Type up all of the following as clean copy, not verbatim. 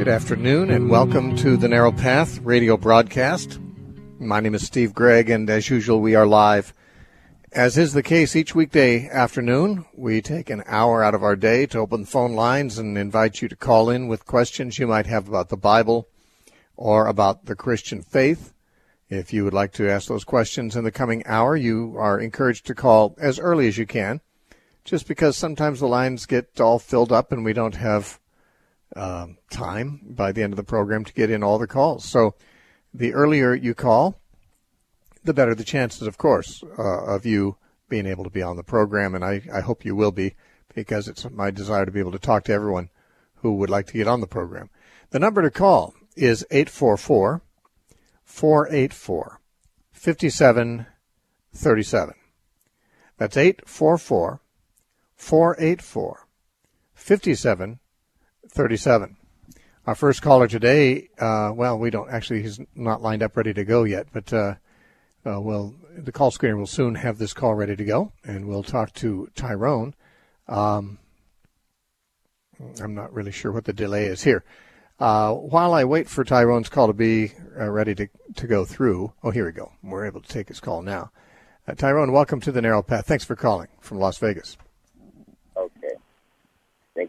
Good afternoon and welcome to the Narrow Path radio broadcast. My name is Steve Gregg, and as usual we are live. As is the case each weekday afternoon, we take an hour out of our day to open the phone lines and invite you to call in with questions you might have about the Bible or about the Christian faith. If you would like to ask those questions in the coming hour, you are encouraged to call as early as you can, just because sometimes the lines get all filled up and we don't have time by the end of the program to get in all the calls. So the earlier you call, the better the chances, of course, of you being able to be on the program, and I hope you will be, because it's my desire to be able to talk to everyone who would like to get on the program. The number to call is 844-484-5737. That's 844-484-5737. Our first caller today, he's not lined up ready to go yet, but the call screener will soon have this call ready to go, and we'll talk to Tyrone. I'm not really sure what the delay is here. While I wait for Tyrone's call to be ready to go through, here we go. We're able to take his call now. Tyrone, welcome to the Narrow Path. Thanks for calling from Las Vegas. Okay. Thank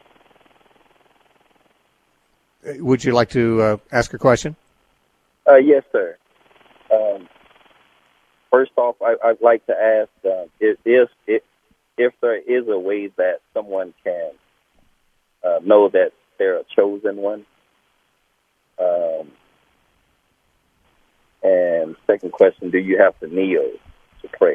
you. Would you like to ask a question? Yes, sir. First off, I'd like to ask if there is a way that someone can know that they're a chosen one. And second question, do you have to kneel to pray?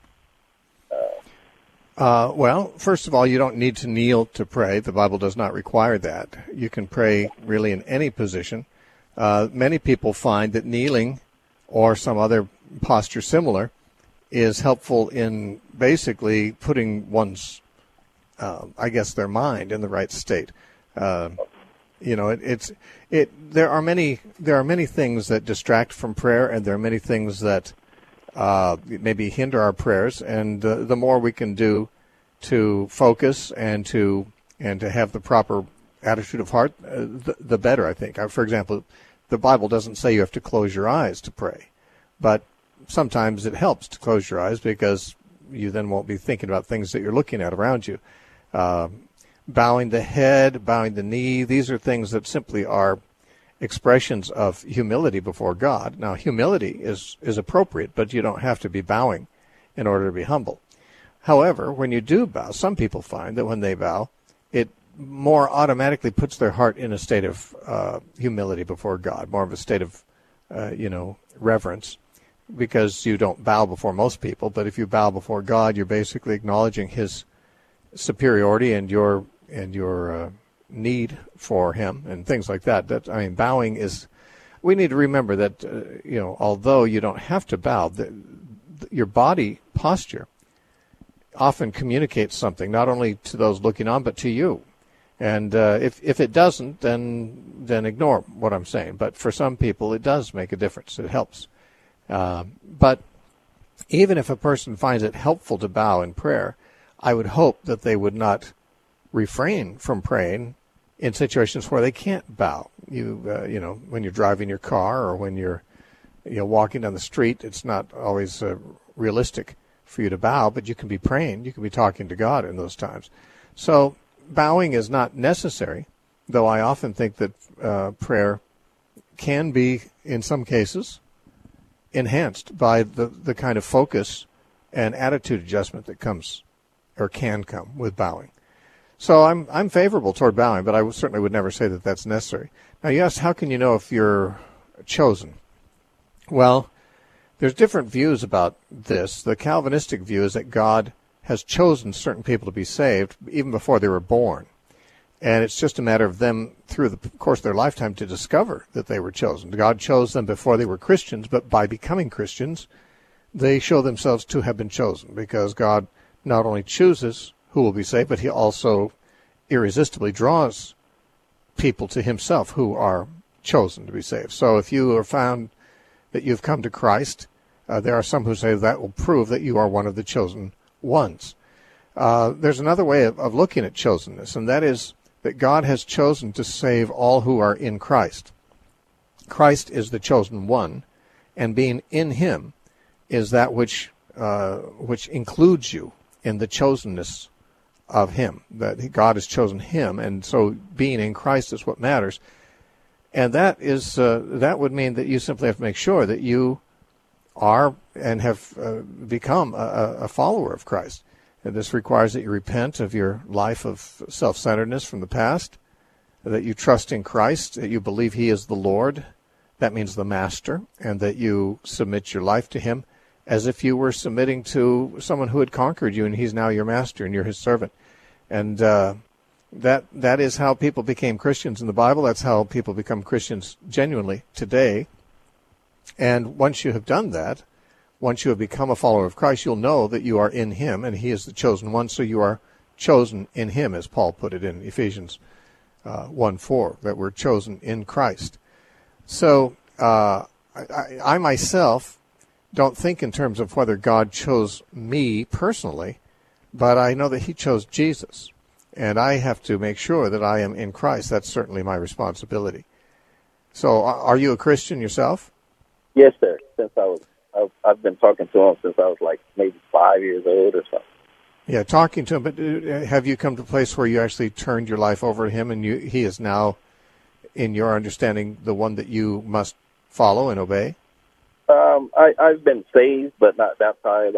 First of all, you don't need to kneel to pray. The Bible does not require that. You can pray really in any position. Many people find that kneeling or some other posture similar is helpful in basically putting one's, their mind in the right state. There are many things that distract from prayer, and there are many things that maybe hinder our prayers, and the more we can do to focus and to have the proper attitude of heart, the better, I think. For example, the Bible doesn't say you have to close your eyes to pray, but sometimes it helps to close your eyes, because you then won't be thinking about things that you're looking at around you. Bowing the head, bowing the knee, these are things that simply are expressions of humility before God. Now, humility is appropriate, but you don't have to be bowing in order to be humble. However, when you do bow, some people find that when they bow, it more automatically puts their heart in a state of humility before God, more of a state of, reverence, because you don't bow before most people. But if you bow before God, you're basically acknowledging His superiority and your need for Him and things like that. Bowing is. We need to remember that although you don't have to bow, your body posture often communicates something, not only to those looking on, but to you. And if it doesn't, then ignore what I'm saying. But for some people, it does make a difference. It helps. But even if a person finds it helpful to bow in prayer, I would hope that they would not refrain from praying in situations where they can't bow. When you're driving your car or when you're walking down the street, it's not always realistic for you to bow, but you can be praying. You can be talking to God in those times. So bowing is not necessary, though I often think that prayer can be, in some cases, enhanced by the kind of focus and attitude adjustment that comes or can come with bowing. So I'm favorable toward bowing, but I certainly would never say that that's necessary. Now, you asked, how can you know if you're chosen? Well, there's different views about this. The Calvinistic view is that God has chosen certain people to be saved even before they were born. And it's just a matter of them, through the course of their lifetime, to discover that they were chosen. God chose them before they were Christians, but by becoming Christians, they show themselves to have been chosen, because God not only chooses who will be saved, but He also irresistibly draws people to Himself who are chosen to be saved. So if you are found that you've come to Christ, there are some who say that will prove that you are one of the chosen ones. There's another way of looking at chosenness, and that is that God has chosen to save all who are in Christ. Christ is the chosen one, and being in him is that which includes you in the chosenness of him, that God has chosen him, and so being in Christ is what matters. And that would mean that you simply have to make sure that you are and have become a follower of Christ. And this requires that you repent of your life of self-centeredness from the past, that you trust in Christ, that you believe he is the Lord, that means the Master, and that you submit your life to him as if you were submitting to someone who had conquered you, and he's now your master and you're his servant. And that is how people became Christians in the Bible. That's how people become Christians genuinely today. And once you have done that, once you have become a follower of Christ, you'll know that you are in him, and he is the chosen one, so you are chosen in him, as Paul put it in Ephesians 1:4, that we're chosen in Christ. So I myself don't think in terms of whether God chose me personally, but I know that he chose Jesus, and I have to make sure that I am in Christ. That's certainly my responsibility. So are you a Christian yourself? Yes, sir. I've been talking to him since I was like maybe 5 years old or something. Yeah, talking to him. But have you come to a place where you actually turned your life over to him, and he is now, in your understanding, the one that you must follow and obey? I've been saved, but not baptized.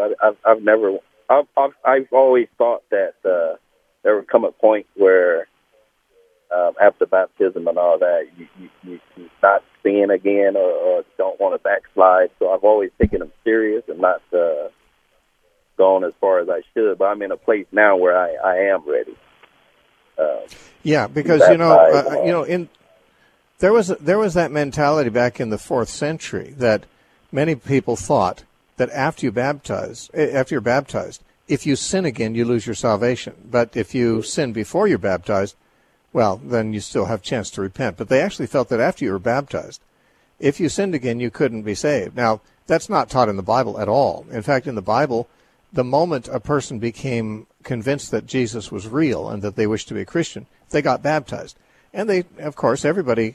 I've always thought that there would come a point where after baptism and all that, you not sin again or don't want to backslide. So I've always taken them serious and not gone as far as I should. But I'm in a place now where I am ready. Yeah, because there was that mentality back in the 4th century that many people thought that after you're baptized, if you sin again, you lose your salvation. But if you sin before you're baptized, well, then you still have a chance to repent. But they actually felt that after you were baptized, if you sinned again, you couldn't be saved. Now, that's not taught in the Bible at all. In fact, in the Bible, the moment a person became convinced that Jesus was real and that they wished to be a Christian, they got baptized. And they, of course, everybody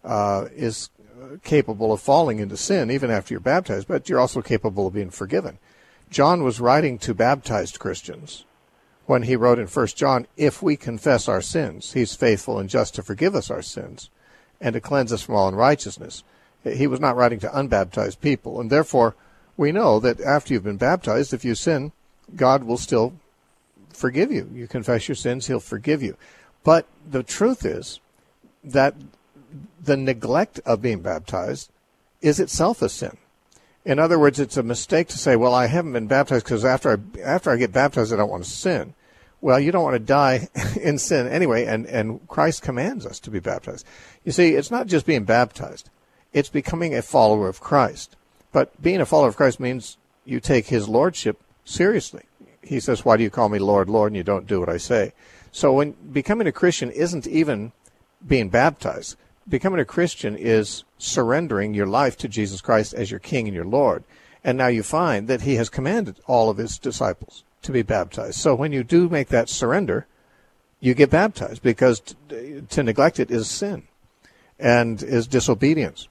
is capable of falling into sin even after you're baptized, but you're also capable of being forgiven. John was writing to baptized Christians when he wrote in 1 John, if we confess our sins, he's faithful and just to forgive us our sins and to cleanse us from all unrighteousness. He was not writing to unbaptized people, and therefore we know that after you've been baptized, if you sin, God will still forgive you. You confess your sins, he'll forgive you. But the truth is that the neglect of being baptized is itself a sin. In other words, it's a mistake to say, well, I haven't been baptized because after I get baptized, I don't want to sin. Well, you don't want to die in sin anyway, and Christ commands us to be baptized. You see, it's not just being baptized. It's becoming a follower of Christ. But being a follower of Christ means you take his lordship seriously. He says, why do you call me Lord, Lord, and you don't do what I say? So when becoming a Christian isn't even being baptized. Becoming a Christian is surrendering your life to Jesus Christ as your King and your Lord. And now you find that he has commanded all of his disciples to be baptized. So when you do make that surrender, you get baptized, because to neglect it is sin and is disobedience.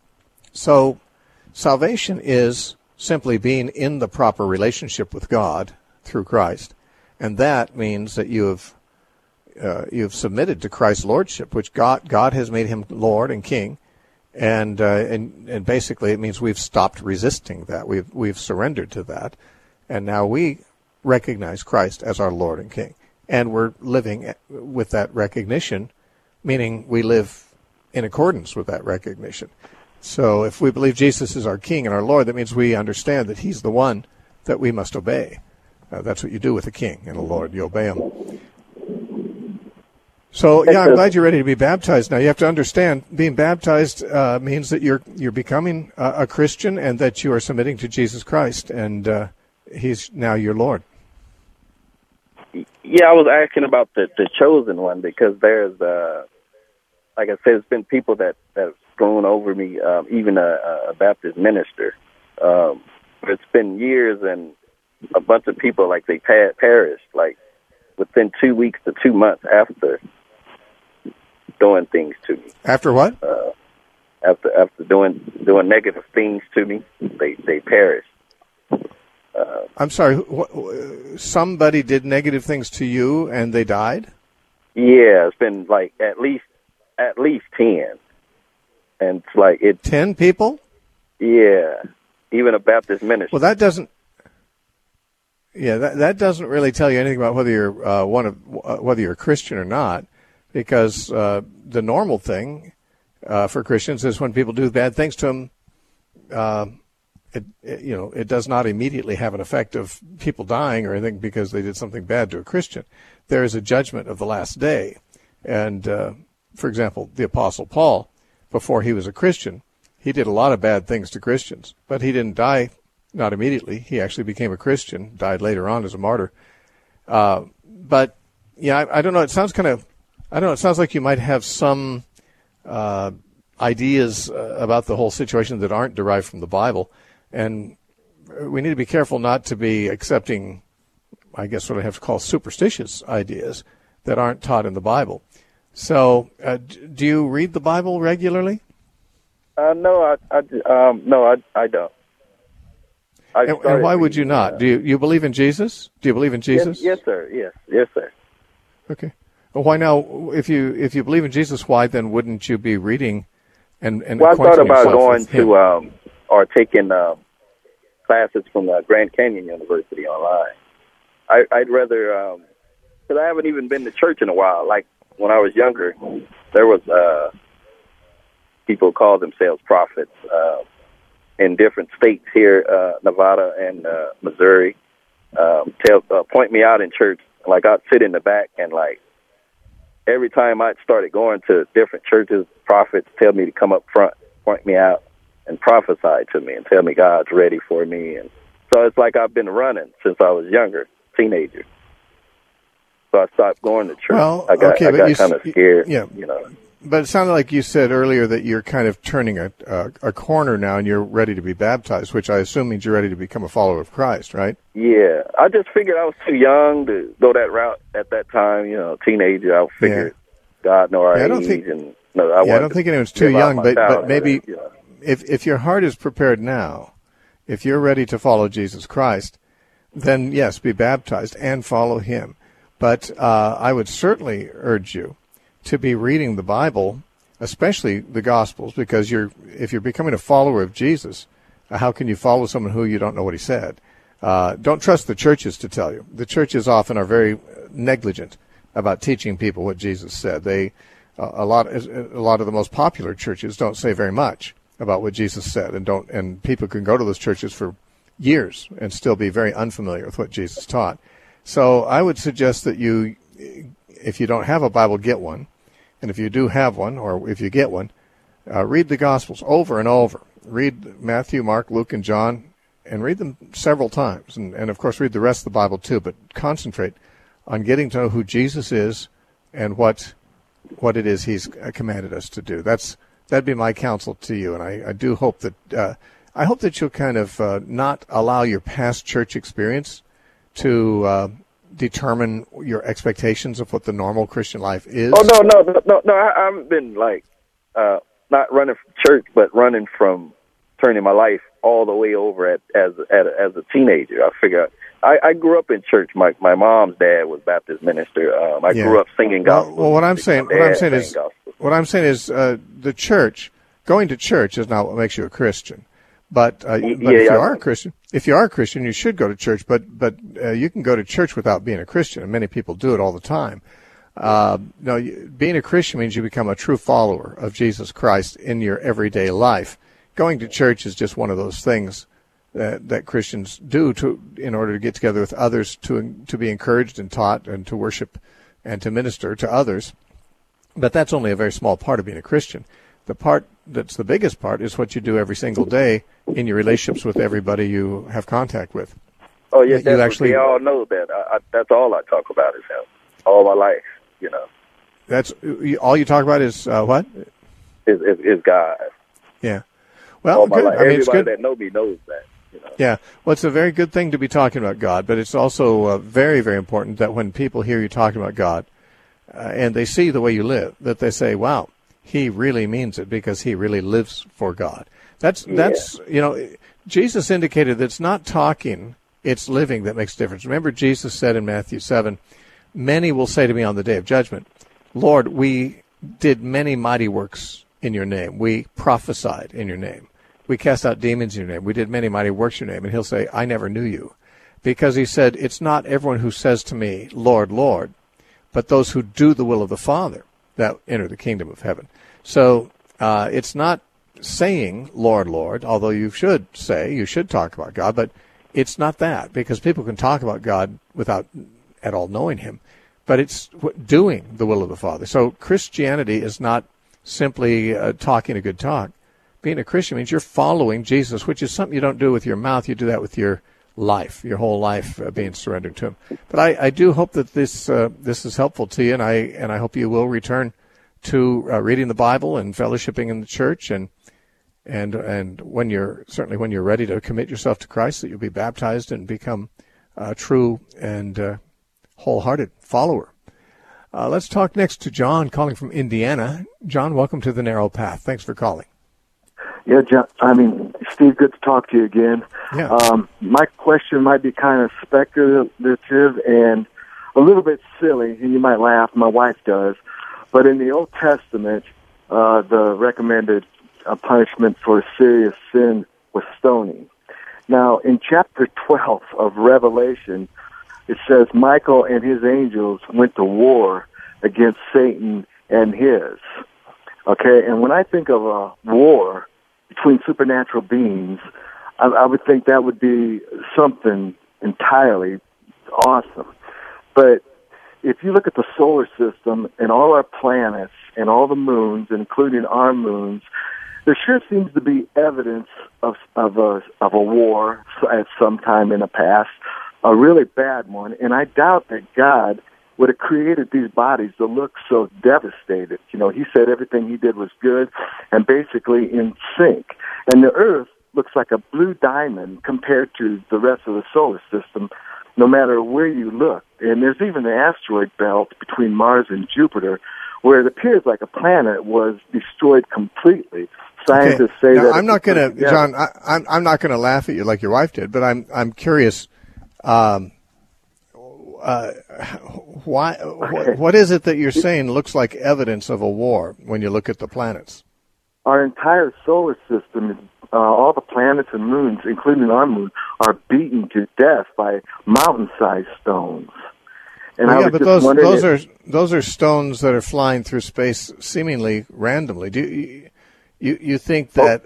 So salvation is simply being in the proper relationship with God through Christ. And that means that you've submitted to Christ's lordship, which God has made him Lord and King, and basically it means we've stopped resisting that. We've surrendered to that, and now we recognize Christ as our Lord and King, and we're living with that recognition, meaning we live in accordance with that recognition. So if we believe Jesus is our King and our Lord, that means we understand that he's the one that we must obey. That's what you do with a king and a Lord. You obey him. So, yeah, I'm glad you're ready to be baptized. Now, you have to understand, being baptized means that you're becoming a Christian and that you are submitting to Jesus Christ, and he's now your Lord. Yeah, I was asking about the chosen one, because there's, like I said, there's been people that have gone over me, even a Baptist minister. It's been years, and a bunch of people, like, they perished, like, within 2 weeks to 2 months after doing things to me. After what? After doing negative things to me, they perish. I'm sorry. Somebody did negative things to you, and they died? Yeah, it's been like at least 10, and it's like 10 people. Yeah, even a Baptist ministry. Well, that doesn't. Yeah, that doesn't really tell you anything about whether you're whether you're a Christian or not, because the normal thing for Christians is when people do bad things to them. It does not immediately have an effect of people dying or anything because they did something bad to a Christian. There is a judgment of the last day. And, for example, the Apostle Paul, before he was a Christian, he did a lot of bad things to Christians, but he didn't die, not immediately. He actually became a Christian, died later on as a martyr. But, yeah, I don't know. It sounds it sounds like you might have some ideas about the whole situation that aren't derived from the Bible. And we need to be careful not to be accepting, I guess what I have to call superstitious ideas that aren't taught in the Bible. So, do you read the Bible regularly? No, I don't. And why would you not? Do you believe in Jesus? Do you believe in Jesus? Yes, sir. Yes, sir. Okay. Well, why now? If you believe in Jesus, why then wouldn't you be reading and well, I thought about yourself going with him? to or taking classes from Grand Canyon University online. I'd rather, because I haven't even been to church in a while. Like when I was younger, there was people called themselves prophets in different states here, Nevada and Missouri. Point me out in church. Like I'd sit in the back and like every time I started going to different churches, prophets tell me to come up front, point me out, and prophesy to me and tell me God's ready for me. And so it's like I've been running since I was younger, teenager. So I stopped going to church. Well, I got kind of scared. Yeah. But it sounded like you said earlier that you're kind of turning a corner now and you're ready to be baptized, which I assume means you're ready to become a follower of Christ, right? Yeah. I just figured I was too young to go that route at that time, teenager. I figured God know our age. I don't think anyone's too young, but maybe if your heart is prepared now, if you're ready to follow Jesus Christ, then yes, be baptized and follow him. But I would certainly urge you to be reading the Bible, especially the Gospels, because if you're becoming a follower of Jesus, how can you follow someone who you don't know what he said? Don't trust the churches to tell you. The churches often are very negligent about teaching people what Jesus said. A lot of the most popular churches don't say very much about what Jesus said, and people can go to those churches for years and still be very unfamiliar with what Jesus taught. So I would suggest that you, if you don't have a Bible, get one. And if you do have one, or if you get one, read the Gospels over and over. Read Matthew, Mark, Luke, and John, and read them several times. And of course, read the rest of the Bible too, but concentrate on getting to know who Jesus is and what it is he's commanded us to do. That'd be my counsel to you. And I do hope that you'll kind of not allow your past church experience to determine your expectations of what the normal Christian life is. Oh, no. I haven't been like not running from church, but running from turning my life all the way over as a teenager. I figure I grew up in church. My mom's dad was Baptist minister. I grew up singing gospel. Well, what I'm saying is the church, going to church is not what makes you a Christian. But if you are a Christian, you should go to church. But you can go to church without being a Christian, and many people do it all the time. Being a Christian means you become a true follower of Jesus Christ in your everyday life. Going to church is just one of those things that Christians do in order to get together with others to be encouraged and taught and to worship and to minister to others. But that's only a very small part of being a Christian. The part that's the biggest part is what you do every single day in your relationships with everybody you have contact with. Oh, yes, we all know that. That's all I talk about is him. All my life, That's all you talk about is what? Is God. Yeah. Well, good. I mean, everybody it's good. that knows me knows that. Yeah. Well, it's a very good thing to be talking about God, but it's also very, very important that when people hear you talking about God, and they see the way you live, that they say, wow, he really means it because he really lives for God. That's Jesus indicated that it's not talking, it's living that makes a difference. Remember, Jesus said in Matthew 7, many will say to me on the day of judgment, Lord, we did many mighty works in your name. We prophesied in your name. We cast out demons in your name. We did many mighty works in your name. And he'll say, I never knew you. Because he said, it's not everyone who says to me, Lord, Lord, but those who do the will of the Father that enter the kingdom of heaven. So it's not saying, Lord, Lord, although you should talk about God, but it's not that, because people can talk about God without at all knowing him. But it's doing the will of the Father. So Christianity is not simply talking a good talk. Being a Christian means you're following Jesus, which is something you don't do with your mouth. You do that with your life, your whole life being surrendered to him. But I do hope that this is helpful to you, and I hope you will return to reading the Bible and fellowshipping in the church, and when you're ready to commit yourself to Christ, that you'll be baptized and become a true and wholehearted follower. Let's talk next to John, calling from Indiana. John, welcome to The Narrow Path. Thanks for calling. Yeah, John, Steve, good to talk to you again. Yeah. My question might be kind of speculative and a little bit silly, and you might laugh. My wife does. But in the Old Testament, the recommended punishment for serious sin was stoning. Now, in chapter 12 of Revelation, it says Michael and his angels went to war against Satan and his. Okay, and when I think of a war between supernatural beings, I would think that would be something entirely awesome. But if you look at the solar system and all our planets and all the moons, including our moons, there sure seems to be evidence of a war at some time in the past, a really bad one. And I doubt that God would have created these bodies to look so devastated. You know, he said everything he did was good and basically in sync. And the Earth looks like a blue diamond compared to the rest of the solar system, no matter where you look. And there's even an asteroid belt between Mars and Jupiter where it appears like a planet was destroyed completely. Scientists say now, that... I'm not going to, John, I'm not going to laugh at you like your wife did, but I'm curious... what is it that you're saying looks like evidence of a war when you look at the planets? Our entire solar system, all the planets and moons, including our moon, are beaten to death by mountain-sized stones. And well, yeah, but those are stones that are flying through space seemingly randomly. Do you think that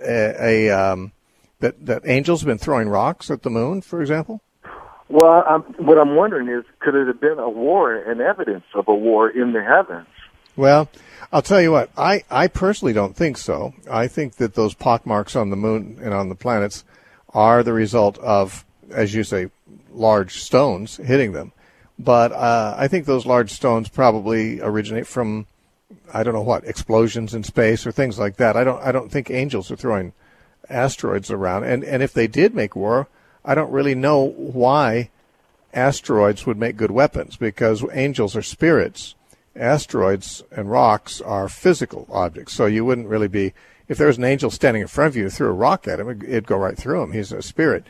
that angels have been throwing rocks at the moon, for example? Well, what I'm wondering is, could it have been a war and evidence of a war in the heavens? Well, I'll tell you what, I personally don't think so. I think that those pockmarks on the moon and on the planets are the result of, as you say, large stones hitting them. But I think those large stones probably originate from, I don't know what, explosions in space or things like that. I don't think angels are throwing asteroids around. And if they did make war, I don't really know why asteroids would make good weapons, because angels are spirits. Asteroids and rocks are physical objects. So you wouldn't really be, if there was an angel standing in front of you and threw a rock at him, it'd go right through him. He's a spirit.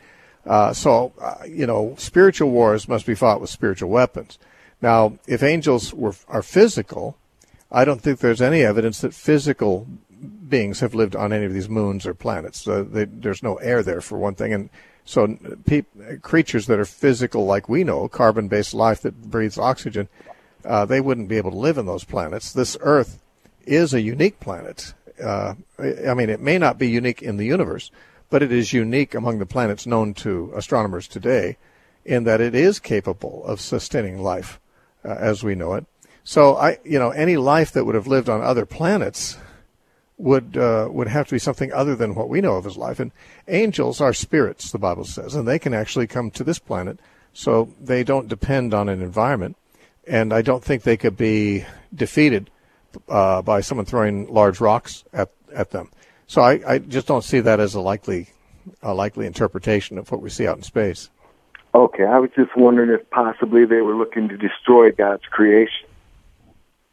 Spiritual wars must be fought with spiritual weapons. Now, if angels are physical, I don't think there's any evidence that physical beings have lived on any of these moons or planets. There's no air there, for one thing, and so creatures that are physical, like we know, carbon-based life that breathes oxygen, they wouldn't be able to live in those planets. This Earth is a unique planet. It may not be unique in the universe, but it is unique among the planets known to astronomers today in that it is capable of sustaining life as we know it. So, any life that would have lived on other planets would have to be something other than what we know of as life. And angels are spirits, the Bible says, and they can actually come to this planet, so they don't depend on an environment. And I don't think they could be defeated by someone throwing large rocks at them. So I just don't see that as a likely interpretation of what we see out in space. Okay, I was just wondering if possibly they were looking to destroy God's creation.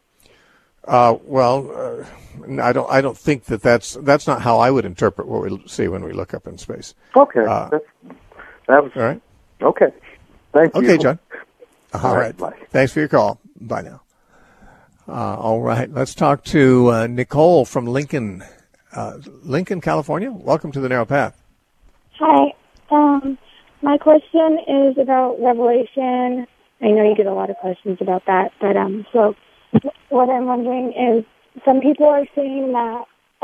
I don't think that's not how I would interpret what we see when we look up in space. Okay, that was all right. Okay, thank you. Okay, John. All right. Bye. Thanks for your call. Bye now. All right, let's talk to Nicole from Lincoln, California. Welcome to the Narrow Path. Hi. My question is about Revelation. I know you get a lot of questions about that, but so what I'm wondering is, some people are saying that,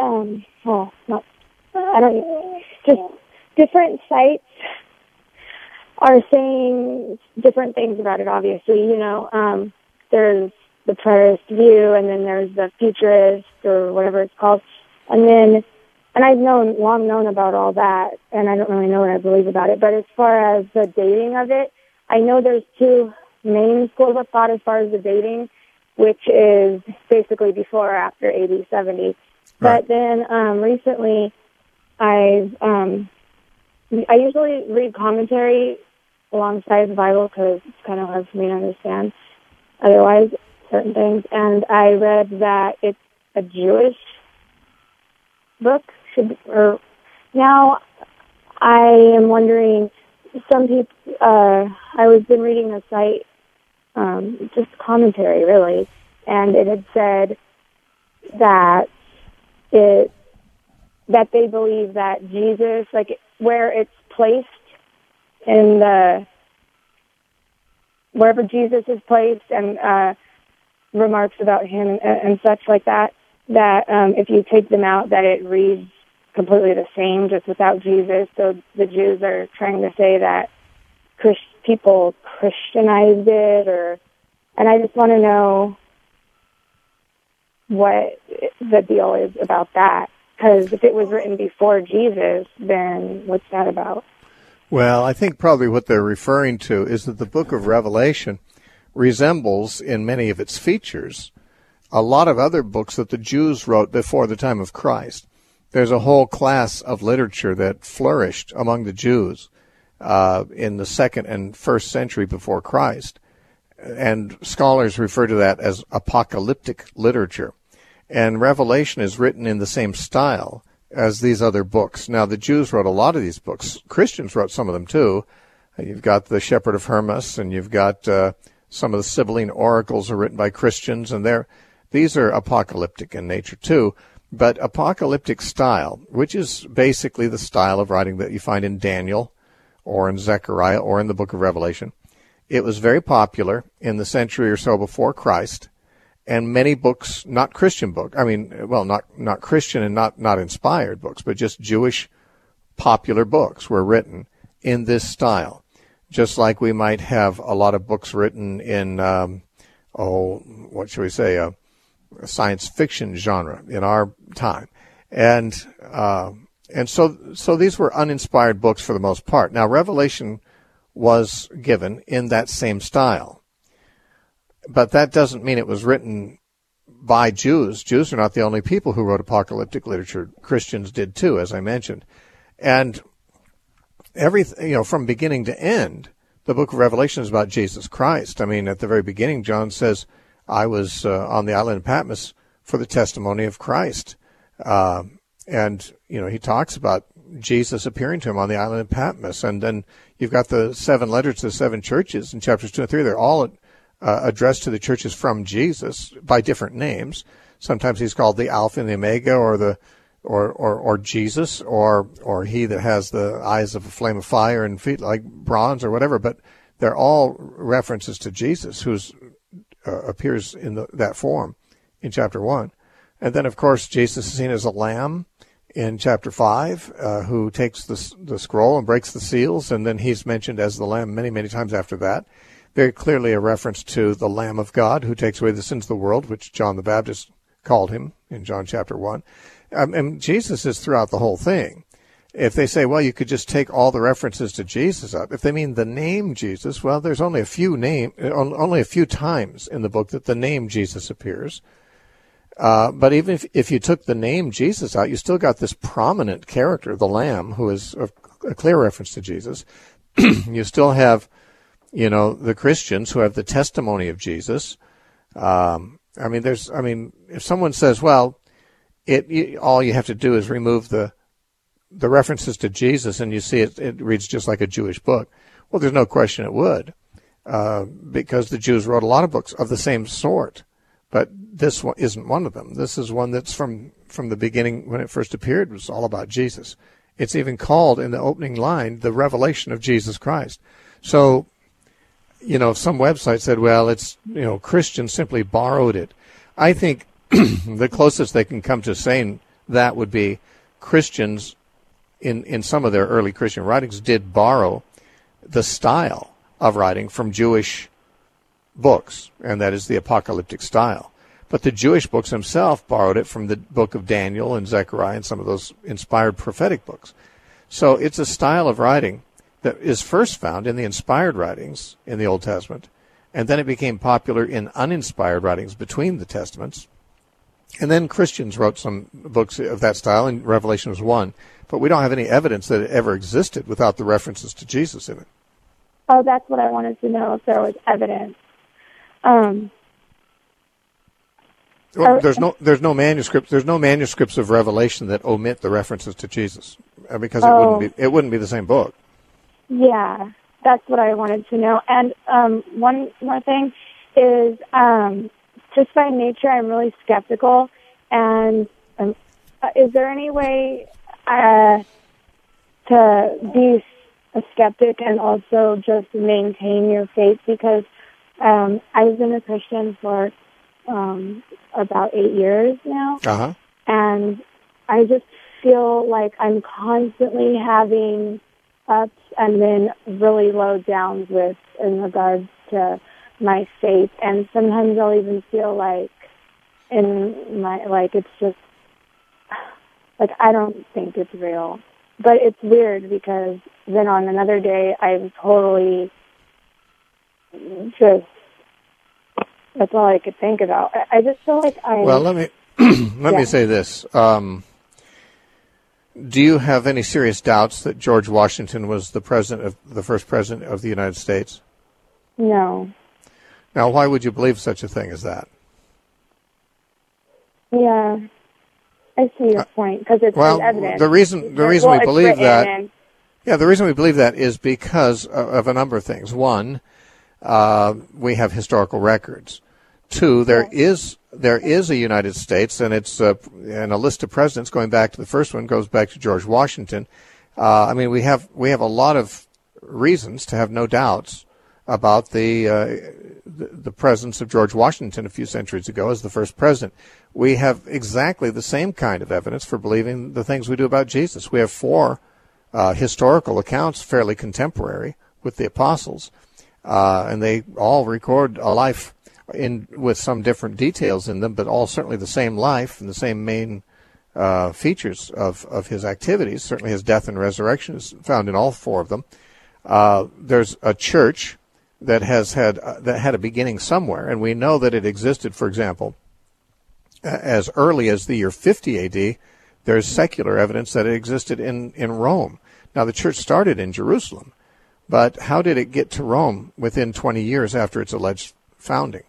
just different sites are saying different things about it, obviously. There's the preterist view, and then there's the futurist, or whatever it's called. And I've long known about all that, and I don't really know what I believe about it. But as far as the dating of it, I know there's two main schools of thought as far as the dating, which is basically before or after AD 70. Right. But then recently, I usually read commentary alongside the Bible because it's kind of hard for me to understand otherwise certain things. And I read that it's a Jewish book. Now I am wondering, some people, I was been reading a site, just commentary really, and it had said that they believe that Jesus, like where it's placed in wherever Jesus is placed, and remarks about him and such like that, if you take them out, that it reads completely the same, just without Jesus. So the Jews are trying to say that people Christianized it, and I just want to know what the deal is about that. Because if it was written before Jesus, then what's that about? Well, I think probably what they're referring to is that the book of Revelation resembles, in many of its features, a lot of other books that the Jews wrote before the time of Christ. There's a whole class of literature that flourished among the Jews in the 2nd and 1st century before Christ. And scholars refer to that as apocalyptic literature. And Revelation is written in the same style as these other books. Now, the Jews wrote a lot of these books. Christians wrote some of them, too. You've got the Shepherd of Hermas, and you've got some of the Sibylline oracles are written by Christians, and these are apocalyptic in nature, too. But apocalyptic style, which is basically the style of writing that you find in Daniel or in Zechariah or in the book of Revelation, it was very popular in the century or so before Christ. And many books, not Christian books, not Christian and not inspired books, but just Jewish popular books were written in this style. Just like we might have a lot of books written in, science fiction genre in our time. And so these were uninspired books for the most part. Now, Revelation was given in that same style. But that doesn't mean it was written by Jews. Jews are not the only people who wrote apocalyptic literature. Christians did too, as I mentioned. And everything, from beginning to end, the book of Revelation is about Jesus Christ. I mean, at the very beginning, John says, I was on the island of Patmos for the testimony of Christ. He talks about Jesus appearing to him on the island of Patmos. And then you've got the 7 letters to the 7 churches in chapters 2 and 3. They're all addressed to the churches from Jesus by different names. Sometimes he's called the Alpha and the Omega, or Jesus, or he that has the eyes of a flame of fire and feet like bronze, or whatever. But they're all references to Jesus, who's appears in that form in chapter 1. And then, of course, Jesus is seen as a lamb in chapter 5, who takes the scroll and breaks the seals, and then he's mentioned as the lamb many, many times after that. Very clearly a reference to the Lamb of God who takes away the sins of the world, which John the Baptist called him in John chapter 1. And Jesus is throughout the whole thing. If they say, well, you could just take all the references to Jesus out, if they mean the name Jesus, well, there's only a few times in the book that the name Jesus appears. But even if you took the name Jesus out, you still got this prominent character, the Lamb, who is a clear reference to Jesus. You still have, the Christians who have the testimony of Jesus. I mean, if someone says, well, all you have to do is remove the references to Jesus and you see it reads just like a Jewish book. Well, there's no question it would, because the Jews wrote a lot of books of the same sort, but this one isn't one of them. This is one that's from the beginning, when it first appeared, was all about Jesus. It's even called in the opening line, the revelation of Jesus Christ. So, if some website said, well, it's, Christians simply borrowed it. I think the closest they can come to saying that would be Christians in some of their early Christian writings did borrow the style of writing from Jewish books, and that is the apocalyptic style. But the Jewish books themselves borrowed it from the book of Daniel and Zechariah and some of those inspired prophetic books. So it's a style of writing that is first found in the inspired writings in the Old Testament, and then it became popular in uninspired writings between the Testaments. And then Christians wrote some books of that style, and Revelation was one. But we don't have any evidence that it ever existed without the references to Jesus in it. Oh, that's what I wanted to know, if there was evidence. Well, there's no manuscripts. There's no manuscripts of Revelation that omit the references to Jesus, because it wouldn't be the same book. Yeah, that's what I wanted to know. And one more thing is, just by nature, I'm really skeptical. And is there any way to be a skeptic and also just maintain your faith? Because I've been a Christian for about 8 years now, and I just feel like I'm constantly having ups and then really low downs in regards to my faith, and sometimes I'll even feel like it's just like I don't think it's real. But it's weird because then on another day I'm totally just, that's all I could think about. I just feel like Well, let me say this. Do you have any serious doubts that George Washington was the first president of the United States? No. Now, why would you believe such a thing as that? Yeah, I see your point, because it's evidence. The reason we believe that, the reason we believe that is because of a number of things. One, we have historical records. Two, there is a United States, and it's and a list of presidents going back to the first one goes back to George Washington. We have a lot of reasons to have no doubts about the presence of George Washington a few centuries ago as the first president. We have exactly the same kind of evidence for believing the things we do about Jesus. We have 4 historical accounts, fairly contemporary, with the apostles, and they all record a life with some different details in them, but all certainly the same life and the same main features of his activities. Certainly his death and resurrection is found in all 4 of them. There's a church that had a beginning somewhere, and we know that it existed, for example, as early as the year 50 A.D., there's secular evidence that it existed in Rome. Now, the church started in Jerusalem, but how did it get to Rome within 20 years after its alleged founding?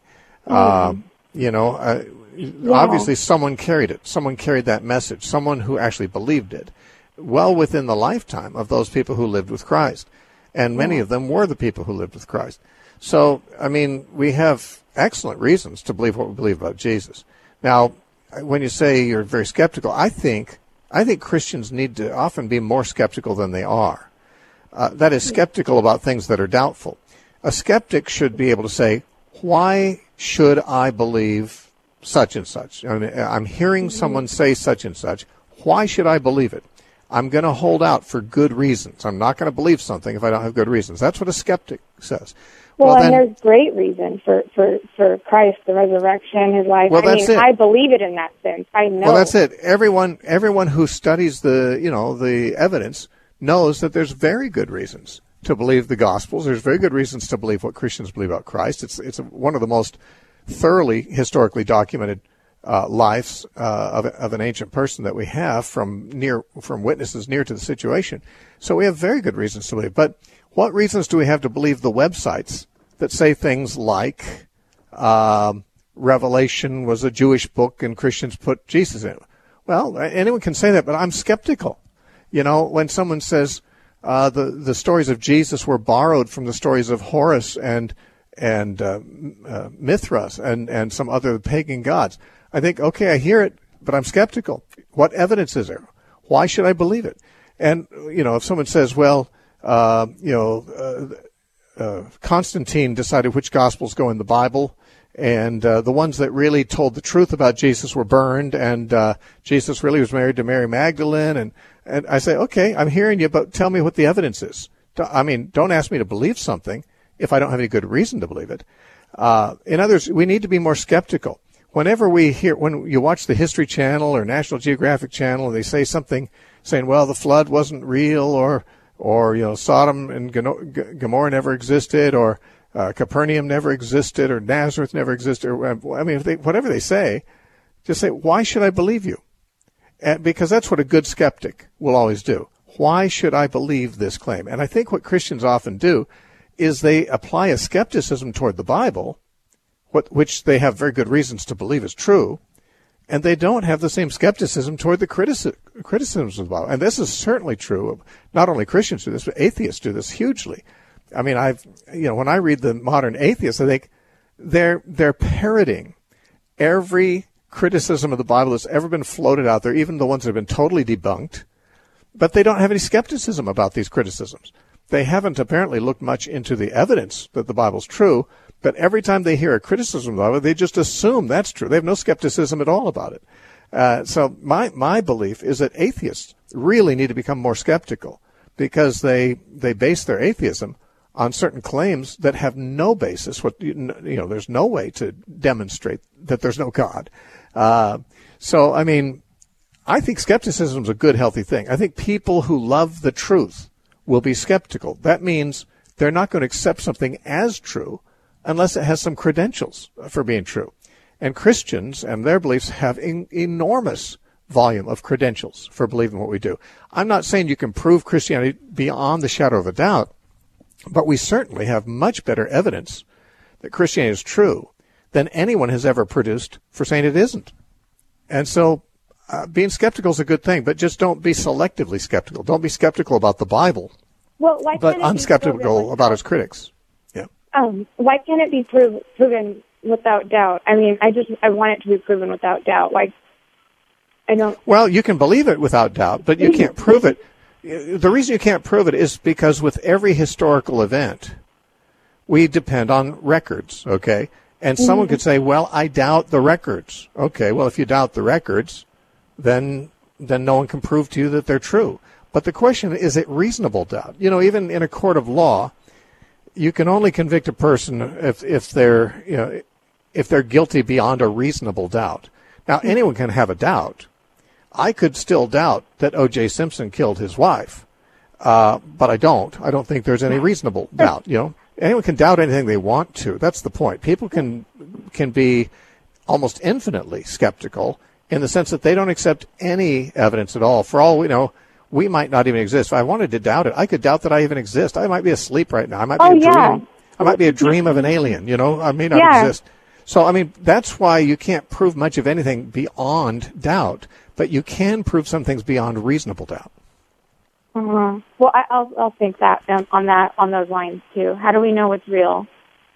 Obviously someone carried it. Someone carried that message. Someone who actually believed it well within the lifetime of those people who lived with Christ. And many of them were the people who lived with Christ. So, we have excellent reasons to believe what we believe about Jesus. Now, when you say you're very skeptical, I think Christians need to often be more skeptical than they are. That is, skeptical about things that are doubtful. A skeptic should be able to say, why should I believe such and such? I'm hearing someone say such and such. Why should I believe it? I'm going to hold out for good reasons. I'm not going to believe something if I don't have good reasons. That's what a skeptic says. Well, and there's great reason for Christ, the resurrection, his life. Well, I believe it in that sense. I know. Well, that's it. Everyone who studies the evidence knows that there's very good reasons to believe the Gospels. There's very good reasons to believe what Christians believe about Christ. It's one of the most thoroughly historically documented lives of an ancient person that we have from witnesses near to the situation. So we have very good reasons to believe. But what reasons do we have to believe the websites that say things like Revelation was a Jewish book and Christians put Jesus in it. Well, anyone can say that, but I'm skeptical. When someone says the stories of Jesus were borrowed from the stories of Horus and Mithras and some other pagan gods, I think, okay, I hear it, but I'm skeptical. What evidence is there? Why should I believe it? And, if someone says, well, Constantine decided which Gospels go in the Bible, and the ones that really told the truth about Jesus were burned, and Jesus really was married to Mary Magdalene, and I say, okay, I'm hearing you, but tell me what the evidence is. Don't ask me to believe something if I don't have any good reason to believe it. In others, we need to be more skeptical. When you watch the History Channel or National Geographic Channel, and they say something saying, well, the flood wasn't real, or Sodom and Gomorrah never existed, or Capernaum never existed, or Nazareth never existed, whatever they say, just say, why should I believe you? Because that's what a good skeptic will always do. Why should I believe this claim? And I think what Christians often do is they apply a skepticism toward the Bible, which they have very good reasons to believe is true, and they don't have the same skepticism toward the criticisms of the Bible. And this is certainly true of not only Christians do this, but atheists do this hugely. When I read the modern atheists, I think they're parroting every criticism of the Bible that's ever been floated out there, even the ones that have been totally debunked, but they don't have any skepticism about these criticisms. They haven't apparently looked much into the evidence that the Bible's true, but every time they hear a criticism of the Bible, they just assume that's true. They have no skepticism at all about it. So my belief is that atheists really need to become more skeptical, because they base their atheism on certain claims that have no basis. There's no way to demonstrate that there's no God. I think skepticism is a good, healthy thing. I think people who love the truth will be skeptical. That means they're not going to accept something as true unless it has some credentials for being true. And Christians and their beliefs have enormous volume of credentials for believing what we do. I'm not saying you can prove Christianity beyond the shadow of a doubt, but we certainly have much better evidence that Christianity is true than anyone has ever produced for saying it isn't. And so being skeptical is a good thing, but just don't be selectively skeptical. Don't be skeptical about the Bible, but unskeptical about its critics. Yeah. Why can't it be proven without doubt? I want it to be proven without doubt. Well, you can believe it without doubt, but you can't prove it. The reason you can't prove it is because with every historical event, we depend on records, okay? And someone could say, well, I doubt the records. Okay, well, if you doubt the records, then no one can prove to you that they're true. But the question is it reasonable doubt? Even in a court of law, you can only convict a person if they're guilty beyond a reasonable doubt. Now, anyone can have a doubt. I could still doubt that O.J. Simpson killed his wife, but I don't. I don't think there's any reasonable doubt. Anyone can doubt anything they want to. That's the point. People can be almost infinitely skeptical in the sense that they don't accept any evidence at all. For all we know, we might not even exist. If I wanted to doubt it, I could doubt that I even exist. I might be asleep right now. I might be a dream. I might be a dream of an alien. I may not exist. So, that's why you can't prove much of anything beyond doubt, but you can prove some things beyond reasonable doubt. Uh-huh. Well, I'll think that on those lines too. How do we know what's real?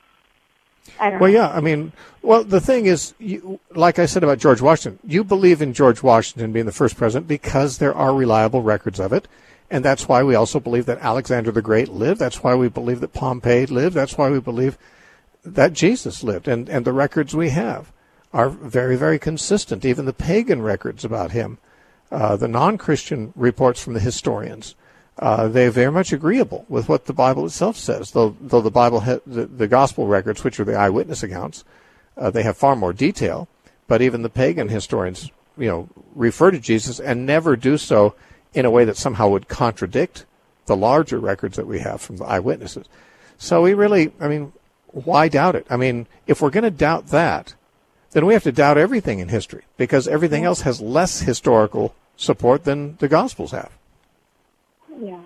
I don't know. Well, the thing is, like I said about George Washington, you believe in George Washington being the first president because there are reliable records of it, and that's why we also believe that Alexander the Great lived. That's why we believe that Pompey lived. That's why we believe that Jesus lived, and the records we have are very, very consistent. Even the pagan records about him, the non-Christian reports from the historians, they're very much agreeable with what the Bible itself says. Though the Bible, the gospel records, which are the eyewitness accounts, they have far more detail. But even the pagan historians, refer to Jesus and never do so in a way that somehow would contradict the larger records that we have from the eyewitnesses. So we really, why doubt it? If we're going to doubt that, then we have to doubt everything in history, because everything else has less historical support than the Gospels have. Yeah.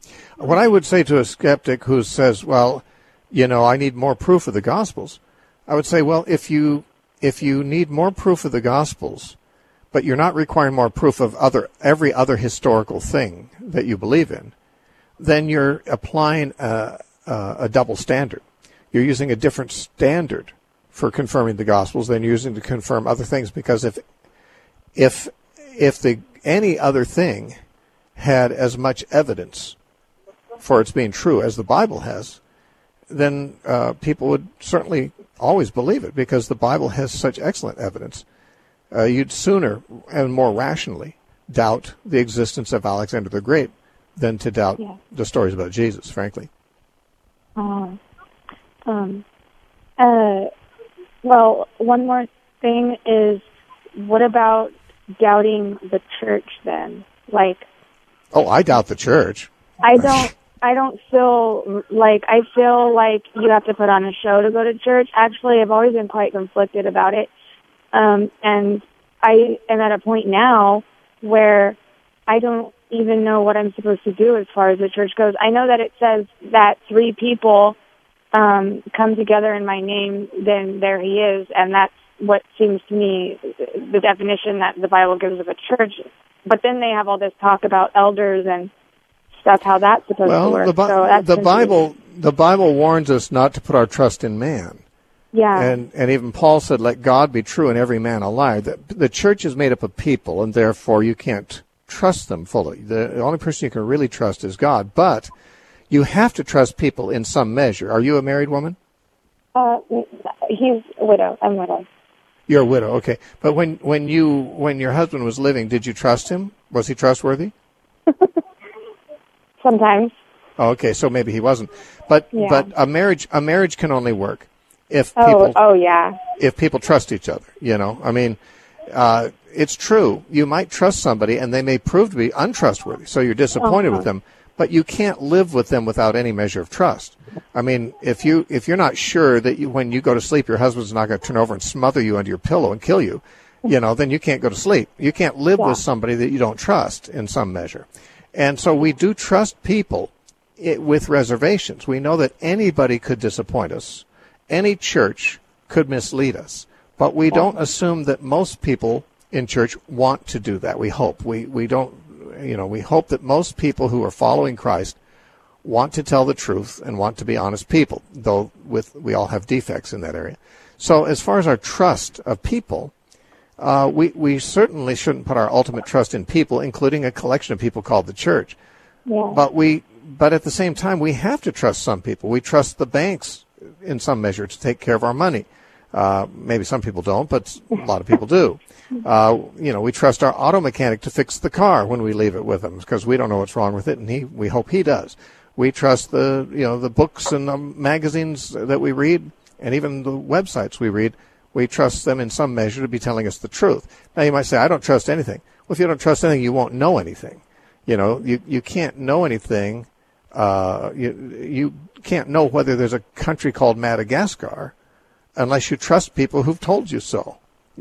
What I would say to a skeptic who says, well, I need more proof of the Gospels, I would say, well, if you need more proof of the Gospels, but you're not requiring more proof of every other historical thing that you believe in, then you're applying a double standard. You're using a different standard for confirming the Gospels than you're using to confirm other things, because if any other thing had as much evidence for its being true as the Bible has, then people would certainly always believe it, because the Bible has such excellent evidence. You'd sooner and more rationally doubt the existence of Alexander the Great than to doubt the stories about Jesus, frankly. Well, one more thing is, what about doubting the church then? Like, oh, I doubt the church. I don't feel like, I feel like you have to put on a show to go to church. Actually, I've always been quite conflicted about it. And I am at a point now where I don't even know what I'm supposed to do as far as the church goes. I know that it says that 3 people come together in my name, then there he is, and that's what seems to me the definition that the Bible gives of a church. But then they have all this talk about elders and stuff, how that's supposed to work. The Bible warns us not to put our trust in man. Yeah. And even Paul said, let God be true and every man a liar. The church is made up of people, and therefore you can't trust them fully. The only person you can really trust is God. But you have to trust people in some measure. Are you a married woman? He's a widow. I'm widowed. You're a widow, okay. But when your husband was living, did you trust him? Was he trustworthy? Sometimes. Oh, okay, so maybe he wasn't. But a marriage can only work if people trust each other. You know, I mean, it's true. You might trust somebody, and they may prove to be untrustworthy, so you're disappointed with them. But you can't live with them without any measure of trust. I mean, if you're not sure that when you go to sleep, your husband's not going to turn over and smother you under your pillow and kill you, then you can't go to sleep. You can't live with somebody that you don't trust in some measure. And so we do trust people with reservations. We know that anybody could disappoint us. Any church could mislead us. But we don't assume that most people in church want to do that. We hope. We don't. We hope that most people who are following Christ want to tell the truth and want to be honest people, though we all have defects in that area. So as far as our trust of people, we certainly shouldn't put our ultimate trust in people, including a collection of people called the church. Yeah. But at the same time, we have to trust some people. We trust the banks in some measure to take care of our money. Maybe some people don't, but a lot of people do. We trust our auto mechanic to fix the car when we leave it with him, because we don't know what's wrong with it, and we hope he does. We trust the books and the magazines that we read, and even the websites we read. We trust them in some measure to be telling us the truth. Now you might say, I don't trust anything. Well, if you don't trust anything, you won't know anything. You can't know anything. You can't know whether there's a country called Madagascar unless you trust people who've told you so.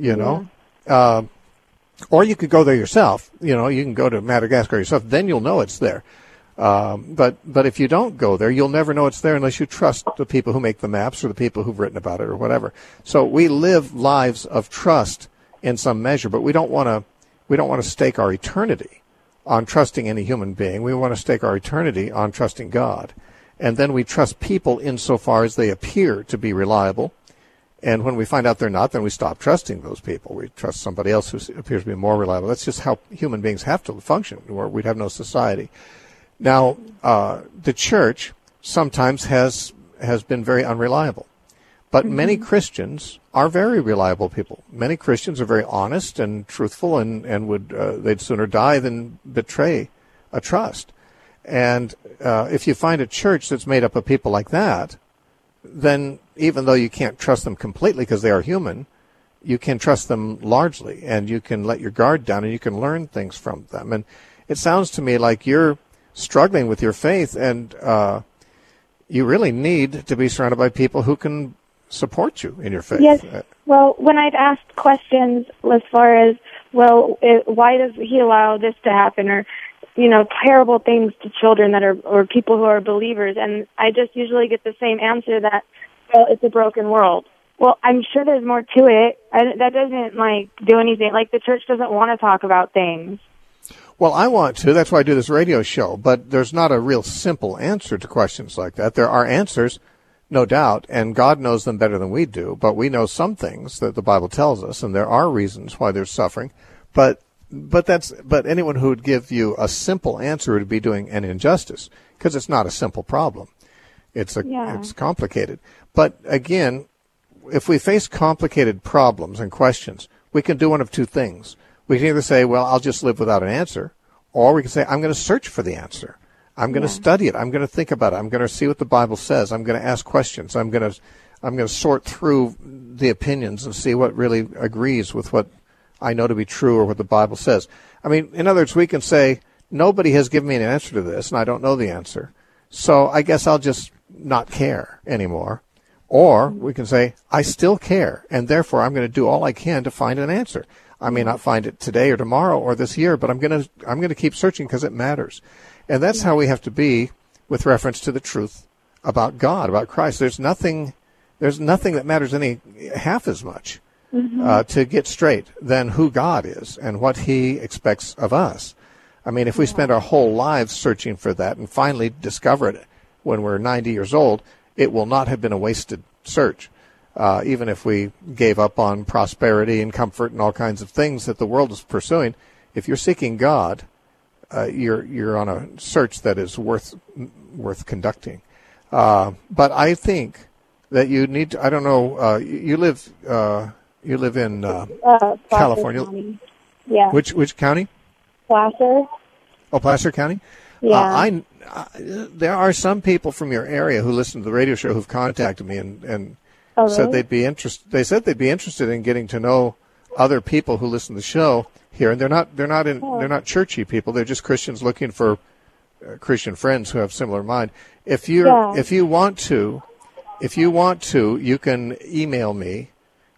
Or you could go there yourself. You can go to Madagascar yourself. Then you'll know it's there. But if you don't go there, you'll never know it's there unless you trust the people who make the maps or the people who've written about it or whatever. So we live lives of trust in some measure, but we don't want to stake our eternity on trusting any human being. We want to stake our eternity on trusting God. And then we trust people insofar as they appear to be reliable. And when we find out they're not, then we stop trusting those people. We trust somebody else who appears to be more reliable. That's just how human beings have to function, or we'd have no society. Now, the church sometimes has been very unreliable. But many Christians are very reliable people. Many Christians are very honest and truthful, and would they'd sooner die than betray a trust. And if you find a church that's made up of people like that, then even though you can't trust them completely because they are human, you can trust them largely, and you can let your guard down, and you can learn things from them. And it sounds to me like you're struggling with your faith, and you really need to be surrounded by people who can support you in your faith. Yes. Well, when I'd asked questions as far as, why does he allow this to happen, or terrible things to children that are, or people who are believers, and I just usually get the same answer that, it's a broken world. Well, I'm sure there's more to it. That doesn't, do anything. The church doesn't want to talk about things. Well, I want to. That's why I do this radio show. But there's not a real simple answer to questions like that. There are answers, no doubt, and God knows them better than we do. But we know some things that the Bible tells us, and there are reasons why there's suffering. But anyone who would give you a simple answer would be doing an injustice, because it's not a simple problem. It's complicated. But again, if we face complicated problems and questions, we can do one of two things. We can either say, well, I'll just live without an answer, or we can say, I'm going to search for the answer. I'm going to study it. I'm going to think about it. I'm going to see what the Bible says. I'm going to ask questions. I'm going to sort through the opinions and see what really agrees with what I know to be true or what the Bible says. I mean, in other words, we can say, nobody has given me an answer to this, and I don't know the answer. So I guess I'll just not care anymore. Or we can say, I still care, and therefore I'm going to do all I can to find an answer. I may not find it today or tomorrow or this year, but I'm going to keep searching because it matters. And that's how we have to be with reference to the truth about God, about Christ. There's nothing that matters any half as much to get straight than who God is and what he expects of us. I mean, if we spend our whole lives searching for that and finally discover it when we're 90 years old, it will not have been a wasted search. Even if we gave up on prosperity and comfort and all kinds of things that the world is pursuing, if you're seeking God, you're on a search that is worth conducting. But I think that you need to, I don't know, you live in California. County. Yeah. Which county? Placer. Oh, Placer County? Yeah. There are some people from your area who listen to the radio show who've contacted me and said they'd be interested. They said they'd be interested in getting to know other people who listen to the show here, and they're not churchy people. They're just Christians looking for Christian friends who have similar mind. If you want to, you can email me,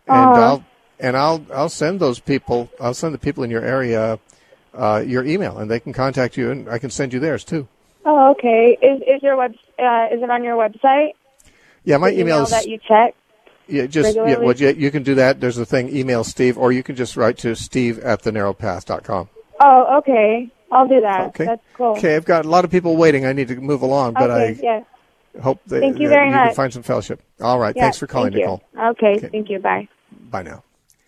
and I'll send those people. I'll send the people in your area your email, and they can contact you, and I can send you theirs too. Oh, okay. Is your is it on your website? Yeah, my email is that you check. Yeah, you can do that. There's a thing, email Steve, or you can just write to steve@thenarrowpath.com. Oh, okay. I'll do that. Okay. That's cool. Okay, I've got a lot of people waiting. I need to move along, but I hope that thank you very much. Can find some fellowship. All right. Thanks for calling, Nicole. Okay. Thank you. Bye. Bye now.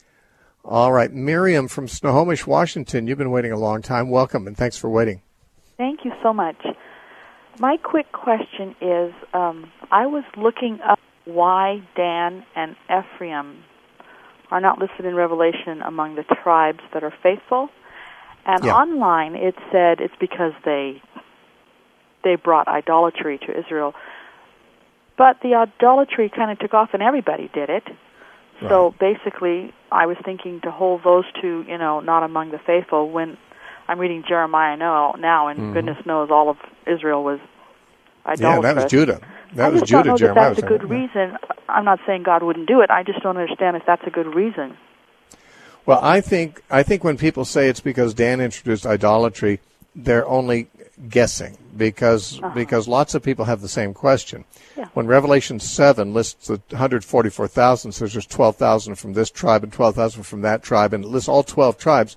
All right. Miriam from Snohomish, Washington. You've been waiting a long time. Welcome, and thanks for waiting. Thank you so much. My quick question is, I was looking up why Dan and Ephraim are not listed in Revelation among the tribes that are faithful. And online it said it's because they brought idolatry to Israel. But the idolatry kind of took off and everybody did it. Right. So basically I was thinking to hold those two, not among the faithful, when I'm reading Jeremiah now, and goodness knows all of Israel was idolatrous. Yeah, that was Judah. That was Judah. I just don't know Jeremiah that's a good reason. I'm not saying God wouldn't do it. I just don't understand if that's a good reason. Well, I think when people say it's because Dan introduced idolatry, they're only guessing because lots of people have the same question. Yeah. When Revelation 7 lists the 144,000, says there's 12,000 from this tribe and 12,000 from that tribe, and it lists all 12 tribes.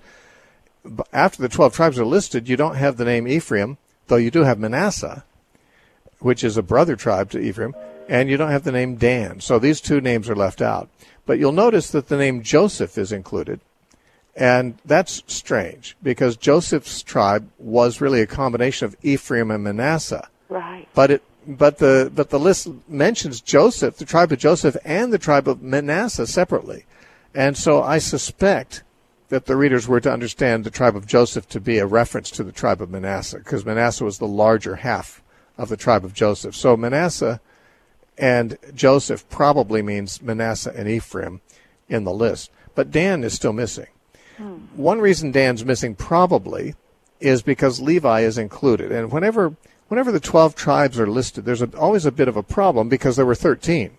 After the 12 tribes are listed, you don't have the name Ephraim, though you do have Manasseh, which is a brother tribe to Ephraim, and you don't have the name Dan. So these two names are left out. But you'll notice that the name Joseph is included, and that's strange because Joseph's tribe was really a combination of Ephraim and Manasseh. Right. But the list mentions Joseph, the tribe of Joseph, and the tribe of Manasseh separately. And so I suspect that the readers were to understand the tribe of Joseph to be a reference to the tribe of Manasseh, because Manasseh was the larger half of the tribe of Joseph. So Manasseh and Joseph probably means Manasseh and Ephraim in the list. But Dan is still missing. One reason Dan's missing probably is because Levi is included. And whenever the 12 tribes are listed, there's always a bit of a problem because there were 13.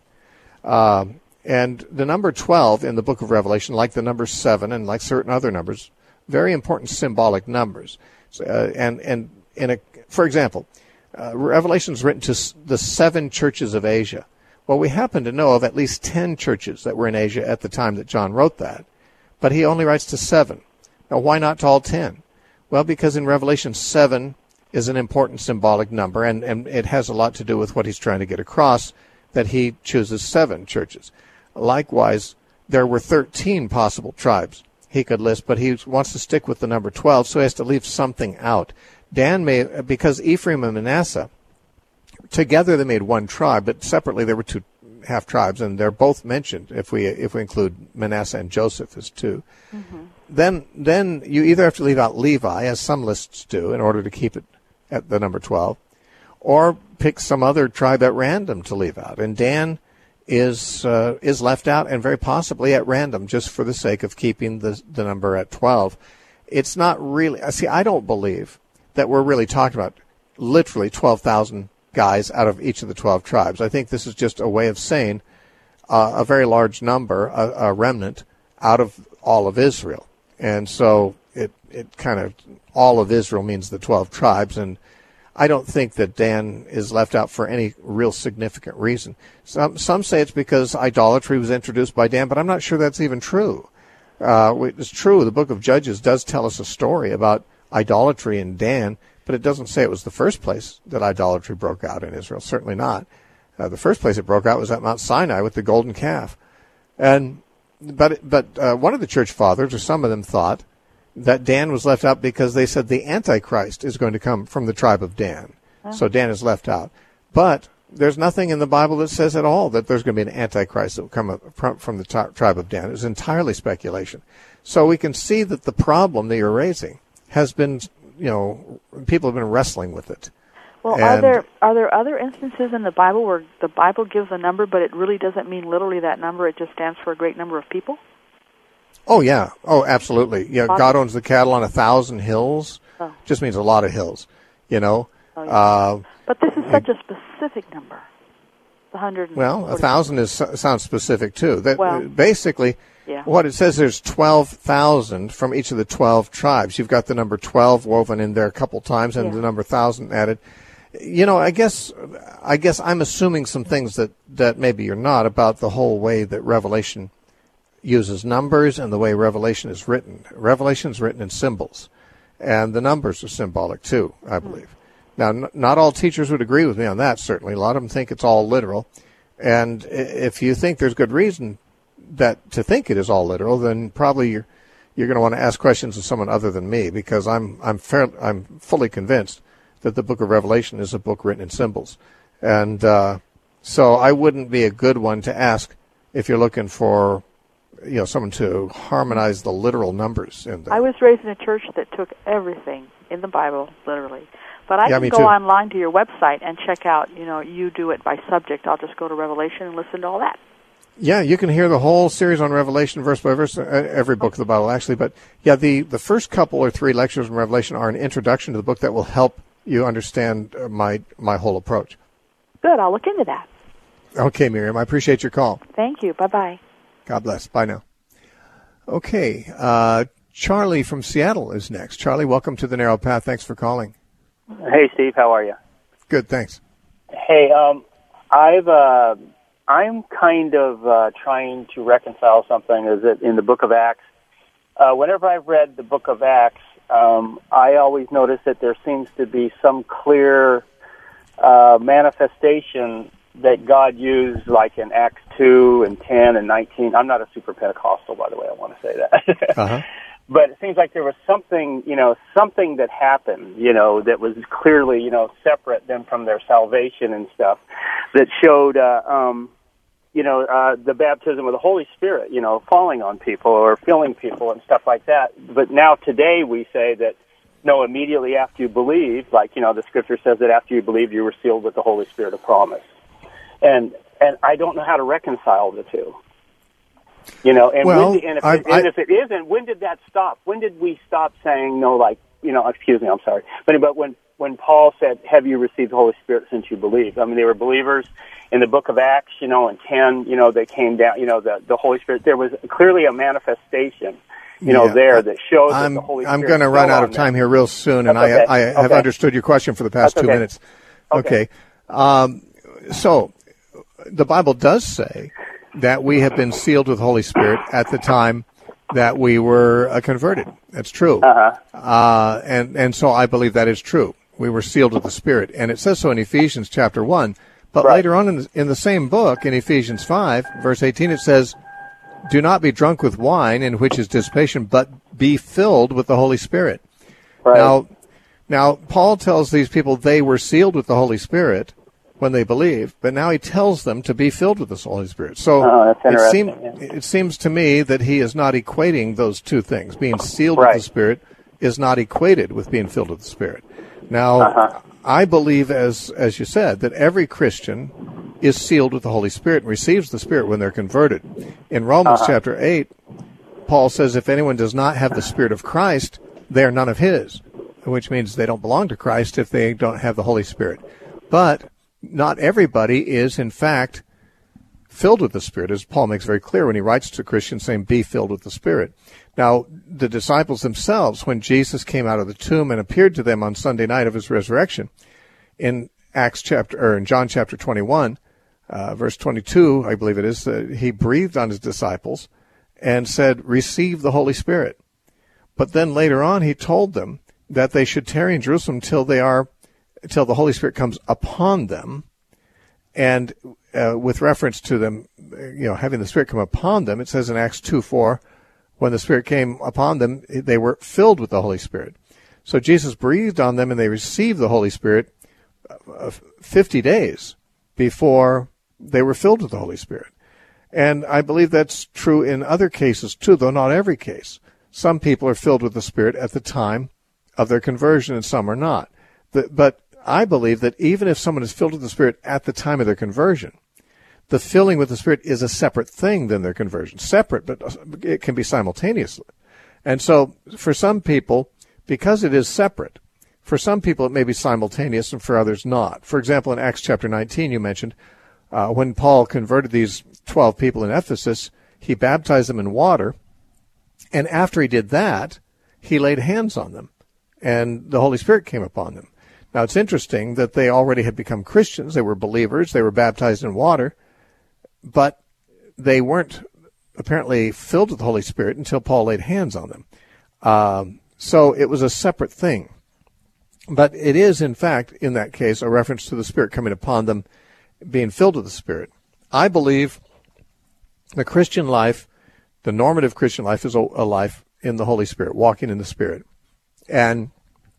And the number 12 in the book of Revelation, like the number 7 and like certain other numbers, very important symbolic numbers. For example, Revelation is written to the 7 churches of Asia. Well, we happen to know of at least 10 churches that were in Asia at the time that John wrote that, but he only writes to 7. Now, why not to all 10? Well, because in Revelation 7 is an important symbolic number, and it has a lot to do with what he's trying to get across, that he chooses 7 churches. Likewise, there were 13 possible tribes he could list, but he wants to stick with the number 12, so he has to leave something out. Dan may, because Ephraim and Manasseh, together they made one tribe, but separately there were 2 half tribes, and they're both mentioned if we include Manasseh and Joseph as 2. Mm-hmm. Then you either have to leave out Levi, as some lists do, in order to keep it at the number 12, or pick some other tribe at random to leave out. And Dan is left out, and very possibly at random, just for the sake of keeping the number at 12. It's not really. See, I don't believe that we're really talking about literally 12,000 guys out of each of the 12 tribes. I think this is just a way of saying a very large number, a remnant, out of all of Israel. And so it kind of, all of Israel means the 12 tribes, and I don't think that Dan is left out for any real significant reason. Some say it's because idolatry was introduced by Dan, but I'm not sure that's even true. It's true, the book of Judges does tell us a story about idolatry in Dan, but it doesn't say it was the first place that idolatry broke out in Israel. Certainly not. The first place it broke out was at Mount Sinai with the golden calf. But one of the church fathers, or some of them, thought that Dan was left out because they said the Antichrist is going to come from the tribe of Dan. Oh. So Dan is left out. But there's nothing in the Bible that says at all that there's going to be an Antichrist that will come from the tribe of Dan. It was entirely speculation. So we can see that the problem that you're raising has been, people have been wrestling with it. Well, are there other instances in the Bible where the Bible gives a number, but it really doesn't mean literally that number? It just stands for a great number of people? Oh, yeah. Oh, absolutely. Yeah, God owns the cattle on 1,000 hills. Oh. Just means a lot of hills, Oh, yeah. But this is such a specific number. 100. Well, 1,000 sounds specific too. Basically, yeah. What it says, there's 12,000 from each of the 12 tribes. You've got the number 12 woven in there a couple times, and the number 1,000 added. I guess I'm assuming some things that maybe you're not, about the whole way that Revelation uses numbers and the way Revelation is written. Revelation is written in symbols, and the numbers are symbolic too, I believe. Now, not all teachers would agree with me on that, certainly. A lot of them think it's all literal. And if you think there's good reason to think it is all literal, then probably you're going to want to ask questions of someone other than me, because I'm fully convinced that the book of Revelation is a book written in symbols. And so I wouldn't be a good one to ask if you're looking for someone to harmonize the literal numbers in there. I was raised in a church that took everything in the Bible literally. But I can go online to your website and check out, you do it by subject. I'll just go to Revelation and listen to all that. Yeah, you can hear the whole series on Revelation, verse by verse, every book of the Bible, actually. But, yeah, the first couple or 3 lectures on Revelation are an introduction to the book that will help you understand my whole approach. Good. I'll look into that. Okay, Miriam. I appreciate your call. Thank you. Bye-bye. God bless. Bye now. Okay. Charlie from Seattle is next. Charlie, welcome to The Narrow Path. Thanks for calling. Hey, Steve. How are you? Good, thanks. Hey, I'm kind of trying to reconcile something. Is it in the Book of Acts? Whenever I've read the Book of Acts, I always notice that there seems to be some clear manifestation that God used, like in Acts 2 and 10 and 19. I'm not a super Pentecostal, by the way. I want to say that. Uh-huh. But it seems like there was something, something that happened, that was clearly, separate them from their salvation and stuff, that showed, the baptism of the Holy Spirit, falling on people or filling people and stuff like that. But now today we say that, no, immediately after you believe, like, the Scripture says that after you believed, you were sealed with the Holy Spirit of promise. And I don't know how to reconcile the two. If it isn't, when did that stop? When did we stop saying no? Like, excuse me, I'm sorry, but when Paul said, "Have you received the Holy Spirit since you believed?" I mean, they were believers. In the Book of Acts, in 10, they came down. The Holy Spirit. There was clearly a manifestation, there that shows that the Holy Spirit. I'm going to run out of time here real soon, and I have understood your question for the past 2 minutes. Okay. So the Bible does say that we have been sealed with the Holy Spirit at the time that we were converted. That's true. And so I believe that is true. We were sealed with the Spirit. And it says so in Ephesians chapter 1. But later on in the same book, in Ephesians 5, verse 18, it says, "Do not be drunk with wine, in which is dissipation, but be filled with the Holy Spirit." Right. Now, Paul tells these people they were sealed with the Holy Spirit when they believe, but now he tells them to be filled with the Holy Spirit. So it seems to me that he is not equating those two things. Being sealed with the Spirit is not equated with being filled with the Spirit. Now, I believe, as you said, that every Christian is sealed with the Holy Spirit and receives the Spirit when they're converted. In Romans chapter 8, Paul says if anyone does not have the Spirit of Christ, they are none of his, which means they don't belong to Christ if they don't have the Holy Spirit. But not everybody is, in fact, filled with the Spirit, as Paul makes very clear when he writes to Christians saying, be filled with the Spirit. Now, the disciples themselves, when Jesus came out of the tomb and appeared to them on Sunday night of his resurrection, in John chapter 21, verse 22, I believe it is, he breathed on his disciples and said, receive the Holy Spirit. But then later on, he told them that they should tarry in Jerusalem till the Holy Spirit comes upon them. And with reference to them, having the Spirit come upon them, it says in Acts 2:4, when the Spirit came upon them, they were filled with the Holy Spirit. So Jesus breathed on them, and they received the Holy Spirit 50 days before they were filled with the Holy Spirit. And I believe that's true in other cases too, though not every case. Some people are filled with the Spirit at the time of their conversion, and some are not. But I believe that even if someone is filled with the Spirit at the time of their conversion, the filling with the Spirit is a separate thing than their conversion. Separate, but it can be simultaneously. And so for some people, because it is separate, for some people it may be simultaneous and for others not. For example, in Acts chapter 19, you mentioned, when Paul converted these 12 people in Ephesus, he baptized them in water, and after he did that, he laid hands on them, and the Holy Spirit came upon them. Now, it's interesting that they already had become Christians. They were believers. They were baptized in water, but they weren't apparently filled with the Holy Spirit until Paul laid hands on them. So it was a separate thing. But it is, in fact, in that case, a reference to the Spirit coming upon them, being filled with the Spirit. I believe the Christian life, the normative Christian life, is a life in the Holy Spirit, walking in the Spirit. And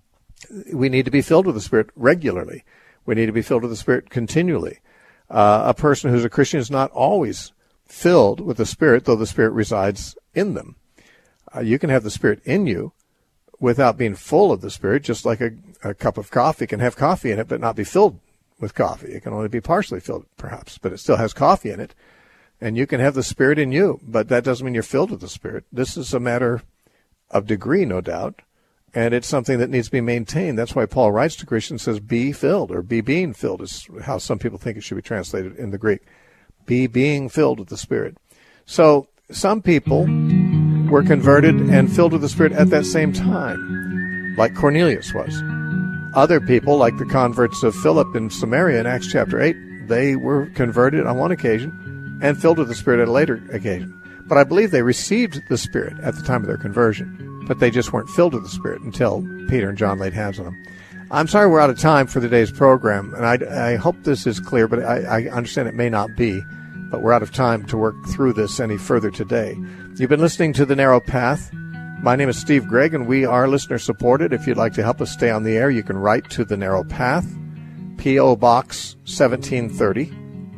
we need to be filled with the Spirit regularly. We need to be filled with the Spirit continually. A person who's a Christian is not always filled with the Spirit, though the Spirit resides in them. You can have the Spirit in you without being full of the Spirit, just like a cup of coffee can have coffee in it but not be filled with coffee. It can only be partially filled, perhaps, but it still has coffee in it. And you can have the Spirit in you, but that doesn't mean you're filled with the Spirit. This is a matter of degree, no doubt, and it's something that needs to be maintained. That's why Paul writes to Christians, says, be filled, or be being filled is how some people think it should be translated in the Greek. Be being filled with the Spirit. So some people were converted and filled with the Spirit at that same time, like Cornelius was. Other people, like the converts of Philip in Samaria in Acts chapter 8, they were converted on one occasion and filled with the Spirit at a later occasion. But I believe they received the Spirit at the time of their conversion, but they just weren't filled with the Spirit until Peter and John laid hands on them. I'm sorry we're out of time for today's program, and I hope this is clear, but I understand it may not be, but we're out of time to work through this any further today. You've been listening to The Narrow Path. My name is Steve Gregg, and we are listener-supported. If you'd like to help us stay on the air, you can write to The Narrow Path, P.O. Box 1730,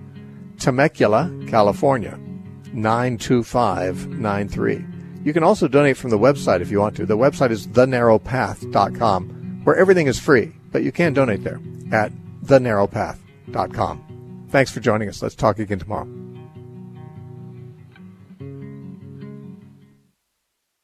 Temecula, California, 92593. You can also donate from the website if you want to. The website is thenarrowpath.com, where everything is free, but you can donate there at thenarrowpath.com. Thanks for joining us. Let's talk again tomorrow.